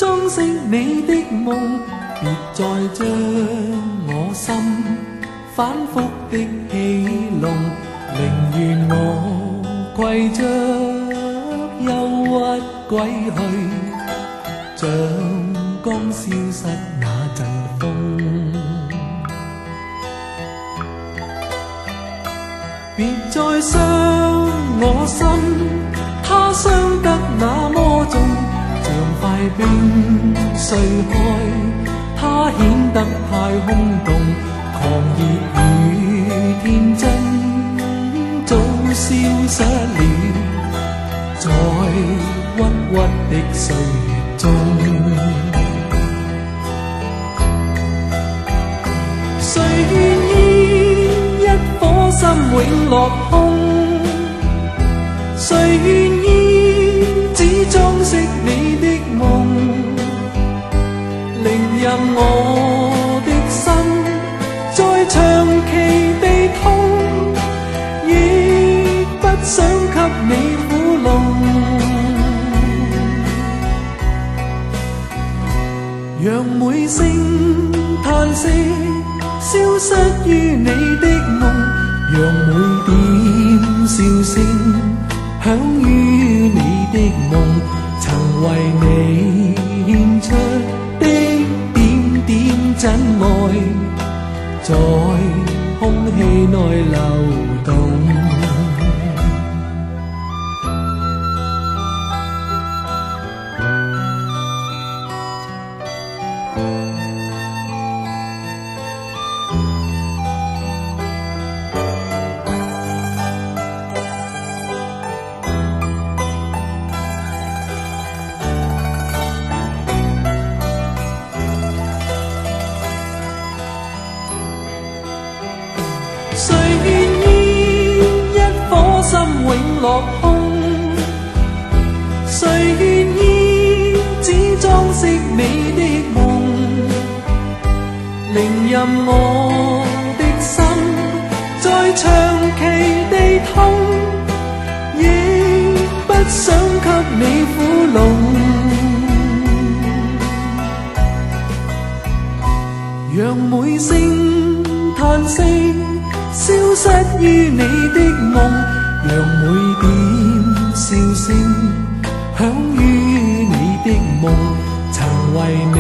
裝飾你的夢，別再將我心反覆的戲弄，寧願我攜着憂鬱歸去，像剛消失那陣風。別再傷我心，它傷得那麼重，像塊冰碎開，它顯得太空洞，狂熱與天真早消失了，在鬱鬱的歲月中。誰願意一顆心永落空？誰願意只裝飾你的夢？寧任我的心再長期地痛，亦不想給你苦弄。讓每聲嘆息消失於你的夢，讓每點笑聲響於你的夢，曾為你獻出的點點真愛，在空氣內流動。誰願意一顆心永落空？誰願意只裝飾你的夢？寧任我的心再長期地痛，亦不想給你苦弄。讓每聲嘆息消失於你的夢，讓每點笑聲響於你的夢，曾為你